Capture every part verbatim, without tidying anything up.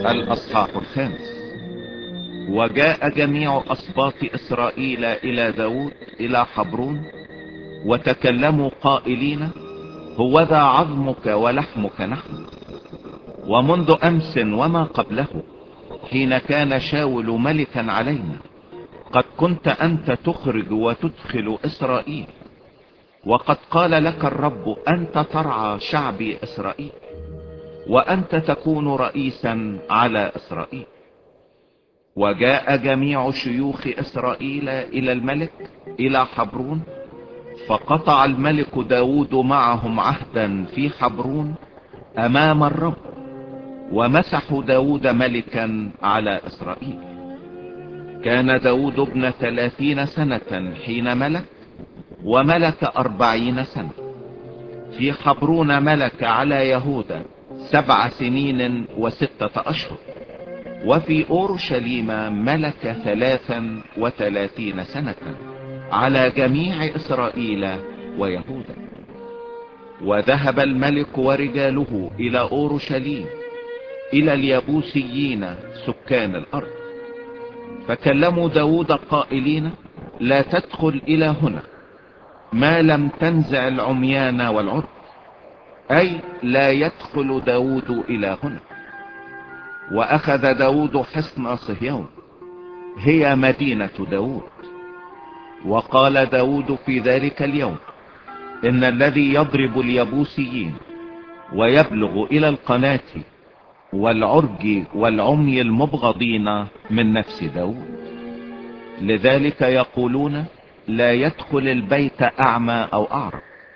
الأصحاح الخامس. وجاء جميع أسباط إسرائيل إلى داود إلى حبرون، وتكلموا قائلين: هوذا عظمك ولحمك نحن، ومنذ أمس وما قبله حين كان شاول ملكا علينا قد كنت أنت تخرج وتدخل إسرائيل، وقد قال لك الرب: أنت ترعى شعبي إسرائيل، وأنت تكون رئيسا على إسرائيل. وجاء جميع شيوخ إسرائيل إلى الملك إلى حبرون، فقطع الملك داود معهم عهدا في حبرون أمام الرب، ومسحوا داود ملكا على إسرائيل. كان داود ابن ثلاثين سنة حين ملك، وملك أربعين سنة. في حبرون ملك على يهوذا سبع سنين وستة أشهر، وفي أورشليم ملك ثلاثا وثلاثين سنة على جميع إسرائيل ويهوذا. وذهب الملك ورجاله إلى أورشليم إلى اليبوسيين سكان الأرض، فكلموا داود قائلين: لا تدخل إلى هنا ما لم تنزع العميان والعرب، أي لا يدخل داود إلى هنا. وأخذ داود حصن صهيون، هي مدينة داود. وقال داود في ذلك اليوم: إن الذي يضرب اليبوسيين ويبلغ إلى القناة والعرج والعمي المبغضين من نفس داود. لذلك يقولون: لا يدخل البيت أعمى أو أعرج.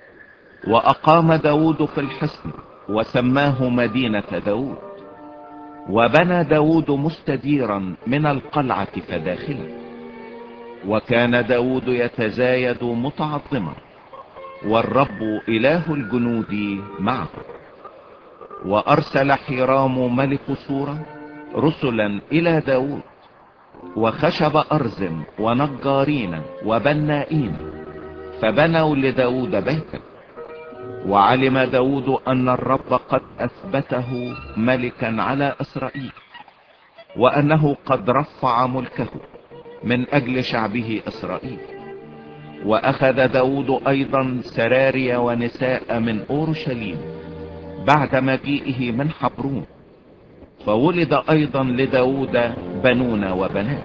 وأقام داود في الحصن وسماه مدينة داود. وبنى داود مستديرا من القلعة فداخلا. وكان داود يتزايد متعظما، والرب إله الجنود معه. وأرسل حرام ملك سورا رسلا إلى داود، وخشب أرز ونجارين وبنائين، فبنوا لداود بيتا. وعلم داود أن الرب قد أثبته ملكا على إسرائيل، وأنه قد رفع ملكه من أجل شعبه إسرائيل. وأخذ داود أيضا سراري ونساء من أورشليم بعد مجيئه من حبرون. فولد أيضا لداود بنون وبنات،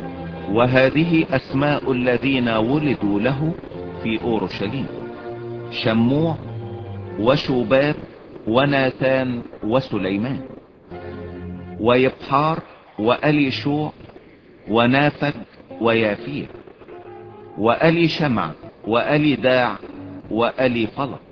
وهذه أسماء الذين ولدوا له في أورشليم: شموع وشوباب وناتان وسليمان ويبحار وأليشوع ونافج ويافير وألي شمع وألي داع وألي فلط.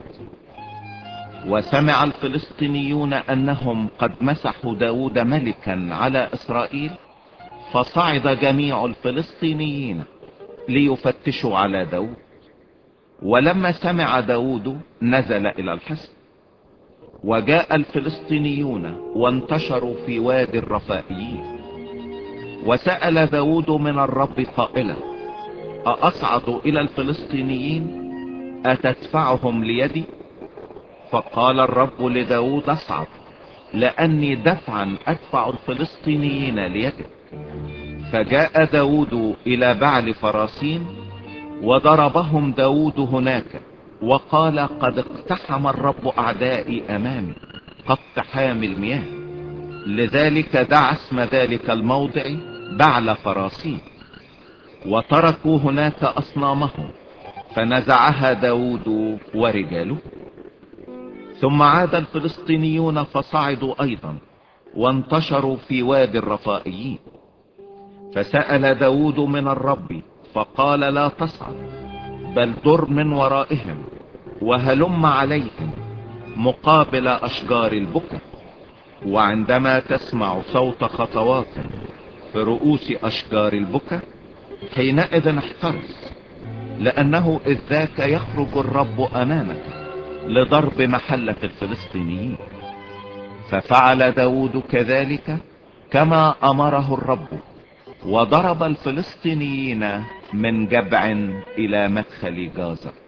وسمع الفلسطينيون أنهم قد مسحوا داود ملكا على إسرائيل، فصعد جميع الفلسطينيين ليفتشوا على داود. ولما سمع داود نزل إلى الحصن. وجاء الفلسطينيون وانتشروا في وادي الرفائيين. وسأل داود من الرب قائلا: أأصعد إلى الفلسطينيين أتدفعهم ليدي؟ فقال الرب لداود: اصعد، لأني دفعا أدفع الفلسطينيين ليدك. فجاء داود إلى بعل فراسين، وضربهم داود هناك، وقال: قد اقتحم الرب أعدائي أمامي كاقتحام المياه. لذلك دعا اسم ذلك الموضع بعل فراسين. وتركوا هناك أصنامهم، فنزعها داود ورجاله. ثم عاد الفلسطينيون فصعدوا أيضا وانتشروا في وادي الرفائيين. فسأل داود من الرب فقال: لا تصعد، بل در من ورائهم وهلم عليهم مقابل أشجار البكا. وعندما تسمع صوت خطوات في رؤوس أشجار البكا حينئذ احترس، لأنه إذ ذاك يخرج الرب أمامك لضرب محلة الفلسطينيين. ففعل داود كذلك كما أمره الرب، وضرب الفلسطينيين من جبع إلى مدخل جازر.